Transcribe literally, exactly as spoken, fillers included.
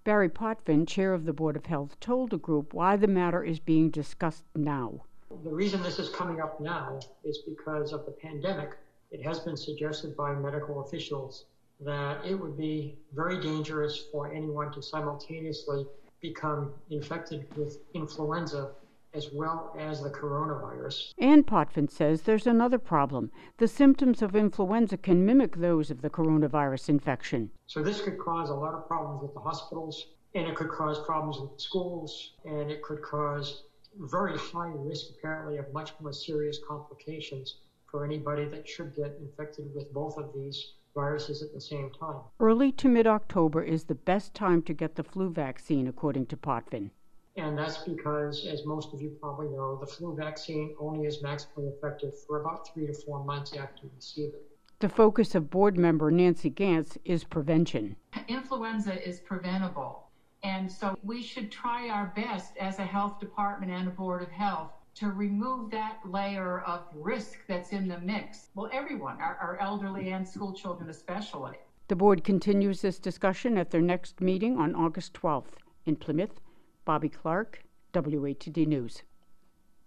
Barry Potvin, chair of the Board of Health, told the group why the matter is being discussed now. The reason this is coming up now is because of the pandemic. It has been suggested by medical officials that it would be very dangerous for anyone to simultaneously become infected with influenza as well as the coronavirus. And Potvin says there's another problem. The symptoms of influenza can mimic those of the coronavirus infection. So this could cause a lot of problems with the hospitals, and it could cause problems with schools, and it could cause very high risk, apparently, of much more serious complications for anybody that should get infected with both of these viruses at the same time. Early to mid-October is the best time to get the flu vaccine, according to Potvin. And that's because, as most of you probably know, the flu vaccine only is maximally effective for about three to four months after you receive it. The focus of board member Nancy Gantz is prevention. Influenza is preventable, and so we should try our best as a health department and a board of health to remove that layer of risk that's in the mix. Well, everyone, our, our elderly and school children especially. The board continues this discussion at their next meeting on August twelfth in Plymouth. Bobby Clark, W A T D News.